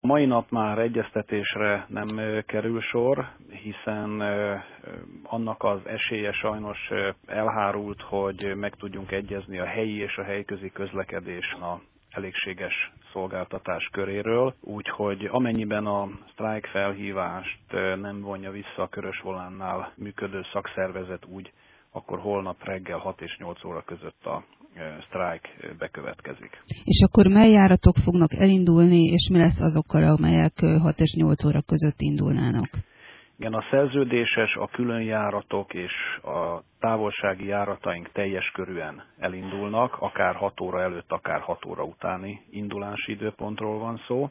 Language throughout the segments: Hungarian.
Mai nap már egyeztetésre nem kerül sor, hiszen annak az esélye sajnos elhárult, hogy meg tudjunk egyezni a helyi és a helyközi közlekedés a elégséges szolgáltatás köréről, úgyhogy amennyiben a sztrájk felhívást nem vonja vissza a Körös Volánnál működő szakszervezet úgy, akkor holnap reggel 6 és 8 óra között a sztrájk bekövetkezik. És akkor mely járatok fognak elindulni, és mi lesz azokkal, amelyek 6 és 8 óra között indulnának? Igen, a szerződéses, a különjáratok és a távolsági járataink teljes körűen elindulnak, akár 6 óra előtt, akár 6 óra utáni indulási időpontról van szó.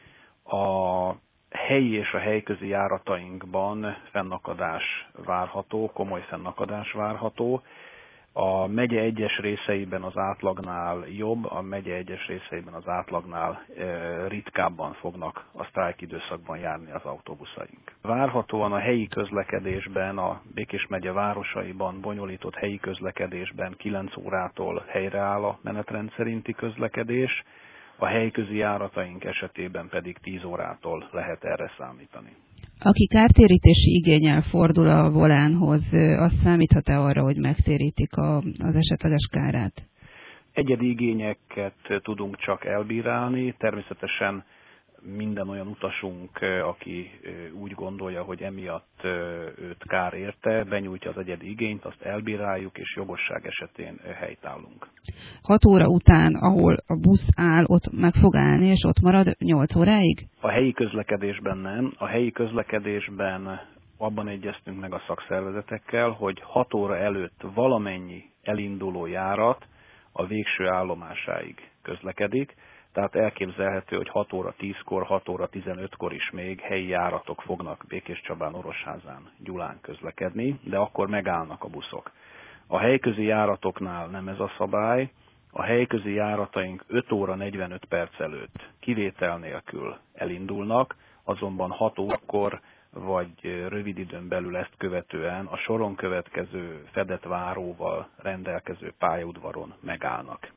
A helyi és a helyközi járatainkban fennakadás várható, komoly fennakadás várható. A megye egyes részeiben az átlagnál jobb, a megye egyes részeiben az átlagnál ritkábban fognak a sztrájk időszakban járni az autóbuszaink. Várhatóan a helyi közlekedésben, a Békés megye városaiban bonyolított helyi közlekedésben 9 órától helyreáll a menetrend szerinti közlekedés, a helyközi járataink esetében pedig 10 órától lehet erre számítani. Aki kártérítési igénnyel fordul a Volánhoz, az számíthat-e arra, hogy megtérítik az esetleges kárát? Egyedi igényeket tudunk csak elbírálni, természetesen minden olyan utasunk, aki úgy gondolja, hogy emiatt őt kár érte, benyújtja az egyedi igényt, azt elbíráljuk, és jogosság esetén helytállunk. 6 óra után, ahol a busz áll, ott meg fog állni, és ott marad 8 óráig? A helyi közlekedésben nem. A helyi közlekedésben abban egyeztünk meg a szakszervezetekkel, hogy 6 óra előtt valamennyi elinduló járat a végső állomásáig közlekedik. Tehát elképzelhető, hogy 6 óra 10-kor, 6 óra 15-kor is még helyi járatok fognak Békéscsabán, Orosházán, Gyulán közlekedni, de akkor megállnak a buszok. A helyközi járatoknál nem ez a szabály. A helyközi járataink 5 óra 45 perc előtt kivétel nélkül elindulnak, azonban 6 órakor vagy rövid időn belül ezt követően a soron következő fedett váróval rendelkező pályaudvaron megállnak.